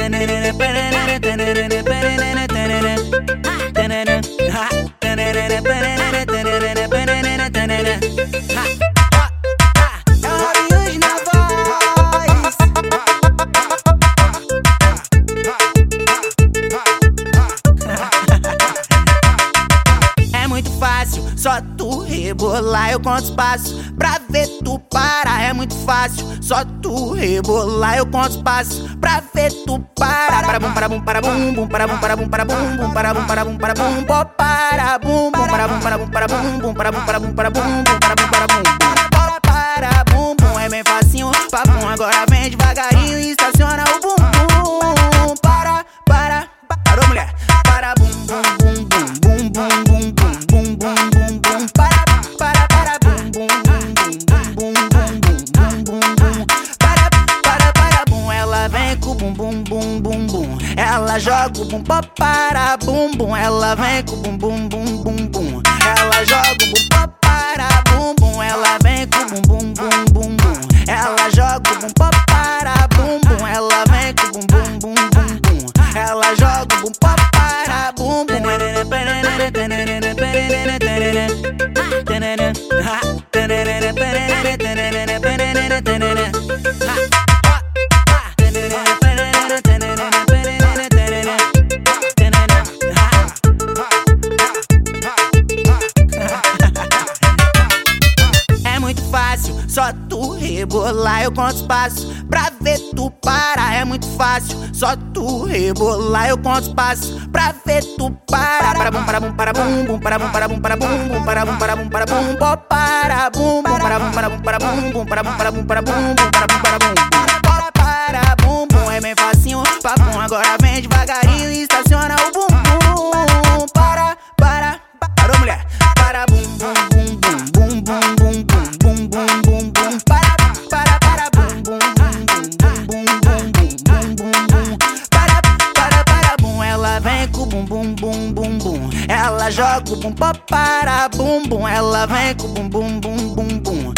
É muito fácil, só tu rebolar eu conto os passos pra ver tu parar. É muito fácil, só tu rebolar eu conto os passos pra ver tu parar. Para bum para bum para bum bum para bum para bum para bum bum para bum para bum para bum pó para bum bum para bum para bum para bum bum para bum para bum para bum bum para bum para bum para bum bum. É bem facinho, papum, agora vem devagarinho e estaciona o bum bum. Parou mulher. Para bum bum bum bum bum bum bum bum bum bum bum para bum bum bum bum bum bum para bum. Ela vem com bum bum bum bum bum, ela joga o bum pó para bum bum. Ela vem com bum bum bum bum bum, ela joga o bum pó para bum bum. Ela vem com bum bum bum bum bum, ela joga o bum pó para bum bum. Ela vem com bum bum bum bum bum, ela joga o bum pó para bum bum. É muito fácil, só tu rebolar eu conto os passos pra ver tu parar. É muito fácil, só tu rebolar eu conto os passos pra ver tu parar. Para bum para bum para bum bum para bum para bum para bum bum para bum para bum para bum pó para bum bum para bum para bum para bum bum para bum para bum para bum bum para bum para bum bum. É bem facinho, papum, agora vem devagarinho e estaciona o bum bum. Parou mulher. Para bum bum bum bum bum bum bum bum bum bum bum para bum bum bum bum bum bum para bum. Ela vem com bum bum bum bum bum, ela joga o bum pó para bum bum. Ela vem com bum bum bum bum bum,